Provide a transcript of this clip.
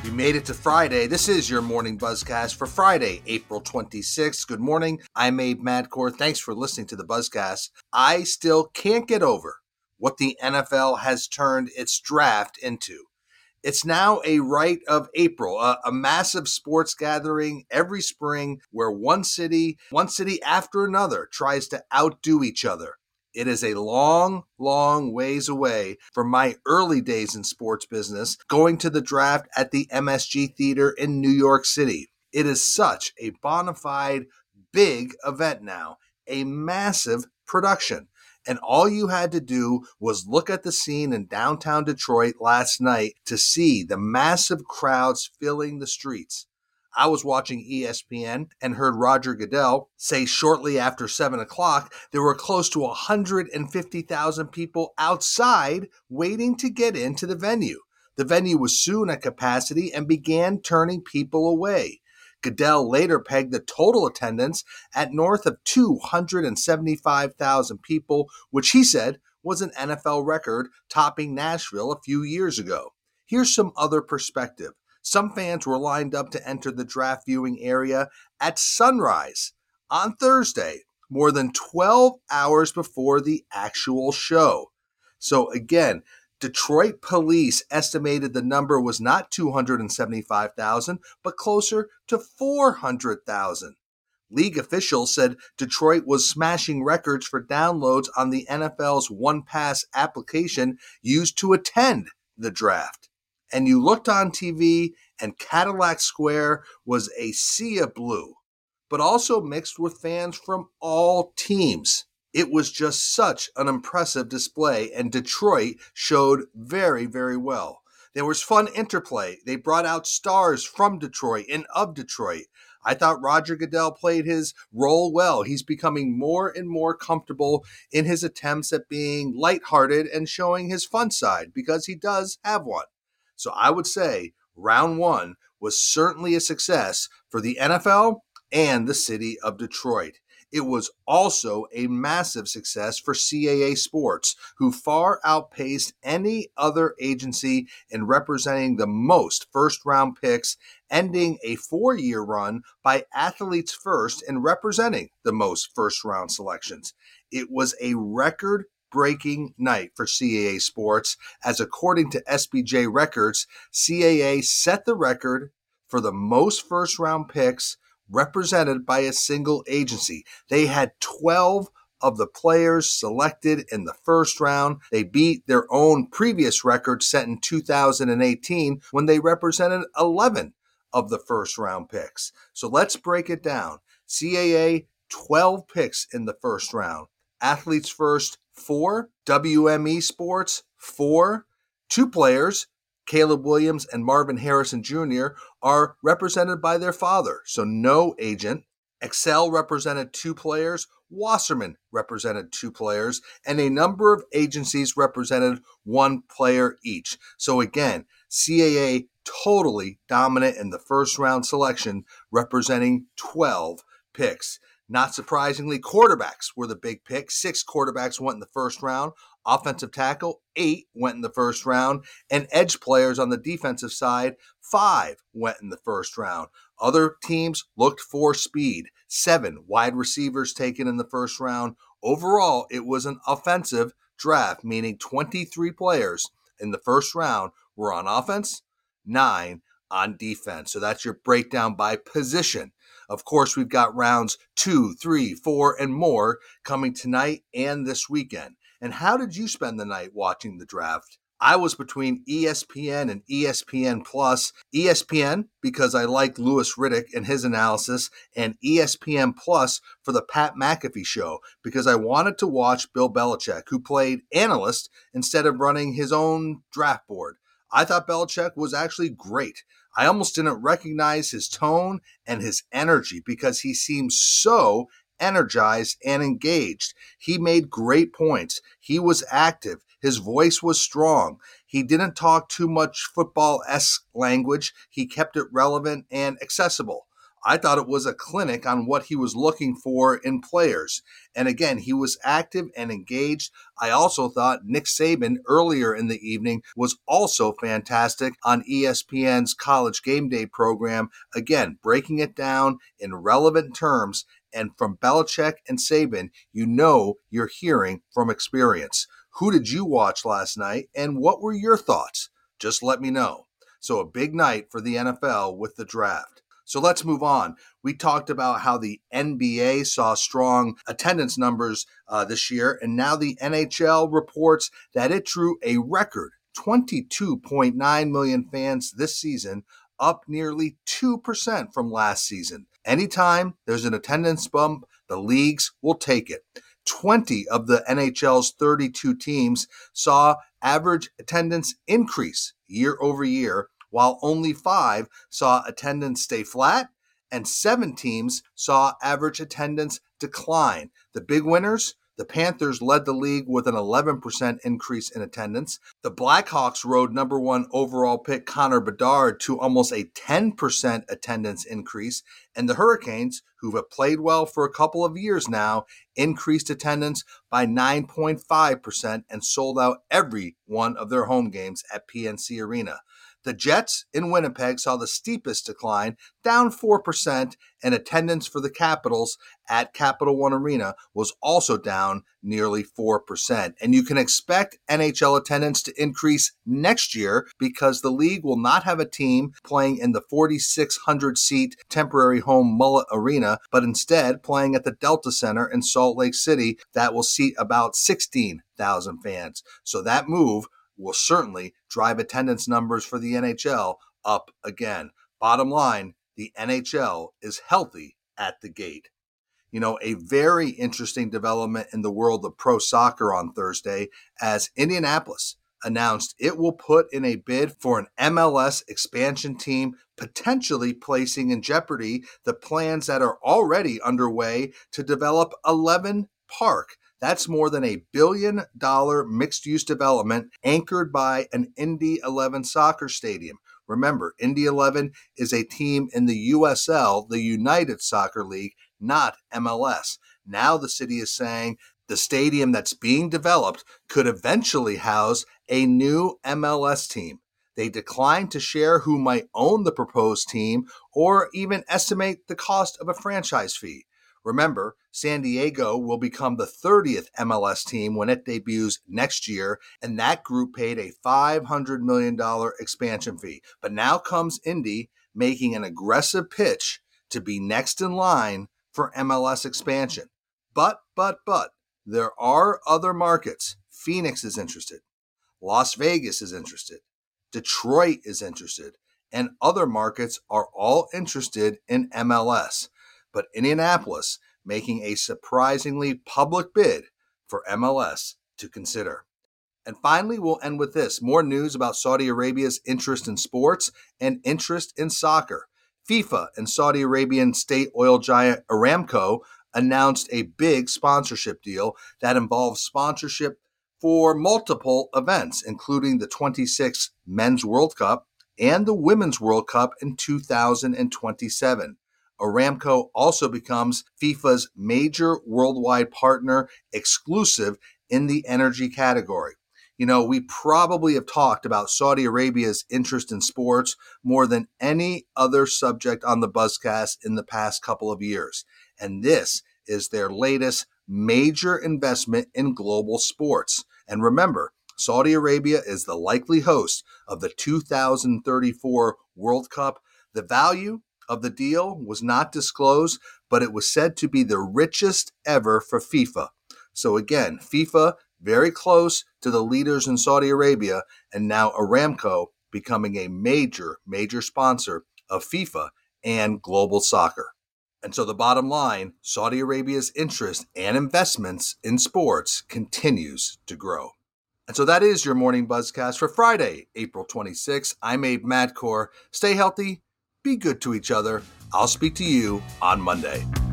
You made it to Friday. This is your morning buzzcast for Friday, April 26th. Good morning. I'm Abe Madcore. Thanks for listening to the buzzcast. I still can't get over what the NFL has turned its draft into. It's now a rite of April, a massive sports gathering every spring where one city after another tries to outdo each other. It is a long, long ways away from my early days in sports business, going to the draft at the MSG Theater in New York City. It is such a bona fide, big event now, a massive production. And all you had to do was look at the scene in downtown Detroit last night to see the massive crowds filling the streets. I was watching ESPN and heard Roger Goodell say shortly after 7 o'clock there were close to 150,000 people outside waiting to get into the venue. The venue was soon at capacity and began turning people away. Goodell later pegged the total attendance at north of 275,000 people, which he said was an NFL record, topping Nashville a few years ago. Here's some other perspective. Some fans were lined up to enter the draft viewing area at sunrise on Thursday, more than 12 hours before the actual show. So again, Detroit police estimated the number was not 275,000, but closer to 400,000. League officials said Detroit was smashing records for downloads on the NFL's OnePass application used to attend the draft. And you looked on TV and Cadillac Square was a sea of blue, but also mixed with fans from all teams. It was just such an impressive display, and Detroit showed very, very well. There was fun interplay. They brought out stars from Detroit and of Detroit. I thought Roger Goodell played his role well. He's becoming more and more comfortable in his attempts at being lighthearted and showing his fun side, because he does have one. So I would say round one was certainly a success for the NFL and the city of Detroit. It was also a massive success for CAA Sports, who far outpaced any other agency in representing the most first-round picks, ending a 4-year run by Athletes First in representing the most first-round selections. It was a record-breaking night for CAA Sports, as according to SBJ Records, CAA set the record for the most first-round picks represented by a single agency. They had 12 of the players selected in the first round. They beat their own previous record set in 2018 when they represented 11 of the first round picks. So let's break it down. CAA, 12 picks in the first round. Athletes First, 4. WME Sports, 4. 2 players, Caleb Williams and Marvin Harrison Jr., are represented by their father, so no agent. Excel represented 2 players, Wasserman represented 2 players, and a number of agencies represented 1 player each. So again, CAA totally dominant in the first round selection, representing 12 picks. Not surprisingly, quarterbacks were the big pick. 6 quarterbacks went in the first round. Offensive tackle, 8 went in the first round. And edge players on the defensive side, 5 went in the first round. Other teams looked for speed. 7 wide receivers taken in the first round. Overall, it was an offensive draft, meaning 23 players in the first round were on offense, 9 on defense. So that's your breakdown by position. Of course, we've got rounds 2, 3, 4, and more coming tonight and this weekend. And how did you spend the night watching the draft? I was between ESPN and ESPN Plus. ESPN because I like Louis Riddick and his analysis, and ESPN Plus for the Pat McAfee show because I wanted to watch Bill Belichick, who played analyst instead of running his own draft board. I thought Belichick was actually great. I almost didn't recognize his tone and his energy because he seemed so energized and engaged. He made great points. He was active. His voice was strong. He didn't talk too much football-esque language. He kept it relevant and accessible. I thought it was a clinic on what he was looking for in players. And again, he was active and engaged. I also thought Nick Saban earlier in the evening was also fantastic on ESPN's College Game Day program. Again, breaking it down in relevant terms. And from Belichick and Saban, you know you're hearing from experience. Who did you watch last night, and what were your thoughts? Just let me know. So a big night for the NFL with the draft. So let's move on. We talked about how the NBA saw strong attendance numbers this year, and now the NHL reports that it drew a record 22.9 million fans this season, up nearly 2% from last season. Anytime there's an attendance bump, the leagues will take it. 20 of the NHL's 32 teams saw average attendance increase year over year, while only 5 saw attendance stay flat and 7 teams saw average attendance decline. The big winners, the Panthers led the league with an 11% increase in attendance. The Blackhawks rode number 1 overall pick Connor Bedard to almost a 10% attendance increase. And the Hurricanes, who have played well for a couple of years now, increased attendance by 9.5% and sold out every one of their home games at PNC Arena. The Jets in Winnipeg saw the steepest decline, down 4%, and attendance for the Capitals at Capital One Arena was also down nearly 4%. And you can expect NHL attendance to increase next year because the league will not have a team playing in the 4,600-seat temporary home Mullet Arena, but instead playing at the Delta Center in Salt Lake City that will seat about 16,000 fans. So that move will certainly drive attendance numbers for the NHL up again. Bottom line, the NHL is healthy at the gate. You know, a very interesting development in the world of pro soccer on Thursday as Indianapolis announced it will put in a bid for an MLS expansion team, potentially placing in jeopardy the plans that are already underway to develop 11 Park. That's more than $1 billion mixed-use development anchored by an Indy 11 soccer stadium. Remember, Indy 11 is a team in the USL, the United Soccer League, not MLS. Now the city is saying the stadium that's being developed could eventually house a new MLS team. They declined to share who might own the proposed team or even estimate the cost of a franchise fee. Remember, San Diego will become the 30th MLS team when it debuts next year, and that group paid a $500 million expansion fee. But now comes Indy making an aggressive pitch to be next in line for MLS expansion. But, there are other markets. Phoenix is interested. Las Vegas is interested. Detroit is interested. And other markets are all interested in MLS. But Indianapolis making a surprisingly public bid for MLS to consider. And finally, we'll end with this. More news about Saudi Arabia's interest in sports and interest in soccer. FIFA and Saudi Arabian state oil giant Aramco announced a big sponsorship deal that involves sponsorship for multiple events, including the 26th Men's World Cup and the Women's World Cup in 2027. Aramco also becomes FIFA's major worldwide partner, exclusive in the energy category. You know, we probably have talked about Saudi Arabia's interest in sports more than any other subject on the Buzzcast in the past couple of years. And this is their latest major investment in global sports. And remember, Saudi Arabia is the likely host of the 2034 World Cup. The value of the deal was not disclosed, but it was said to be the richest ever for FIFA. So again, FIFA very close to the leaders in Saudi Arabia, and now Aramco becoming a major sponsor of FIFA and global soccer. And so the bottom line, Saudi Arabia's interest and investments in sports continues to grow. And so that is your Morning Buzzcast for Friday, April 26th. I'm Abe Madkour. Stay healthy. Be good to each other. I'll speak to you on Monday.